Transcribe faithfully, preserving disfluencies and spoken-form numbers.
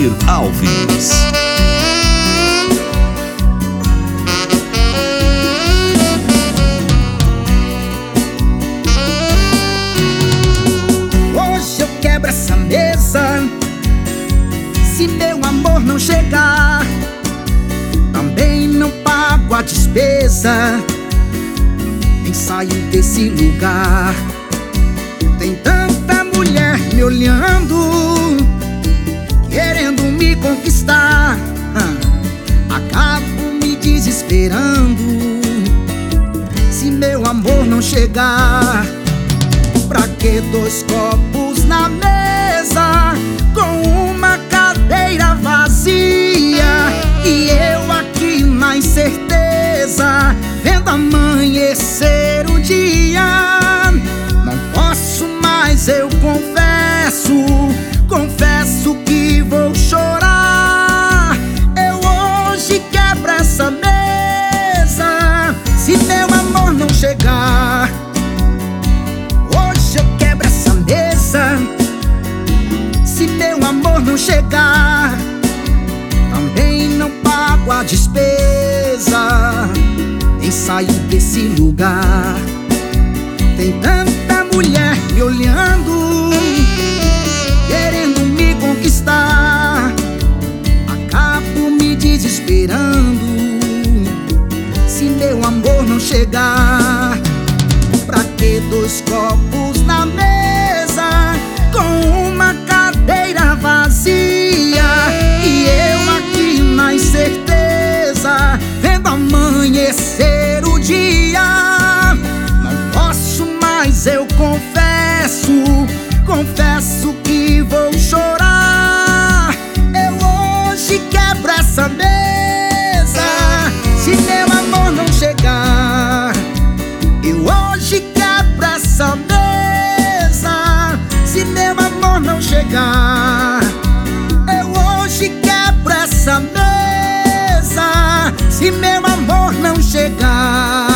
Ademir Alves. Hoje eu quebro essa mesa, se meu amor não chegar. Também não pago a despesa, nem saio desse lugar. Tem tanta mulher me olhando, querendo me conquistar. Acabo me desesperando se meu amor não chegar. Pra que dois copos na mesa com uma cadeira vazia e eu aqui na incerteza, vendo amanhecer o dia? Não posso mais, eu confesso, confesso que vou chorar. Eu hoje quebro essa mesa, se meu amor não chegar. Hoje eu quebro essa mesa, se meu amor não chegar. Também não pago a despesa, nem saio desse lugar. Tem tanta mulher me olhando, querendo me conquistar. Acabo me desesperando se meu amor não chegar. Pra que dois copos na mesa com uma cadeira vazia e eu aqui na incerteza, vendo amanhecer o dia? Não posso mais, eu confesso, confesso que vou chorar. Eu hoje quebro essa mesa, se meu amor não chegar. Eu hoje quebro essa mesa, se meu amor não chegar. Eu hoje quebro essa mesa, se meu amor não chegar.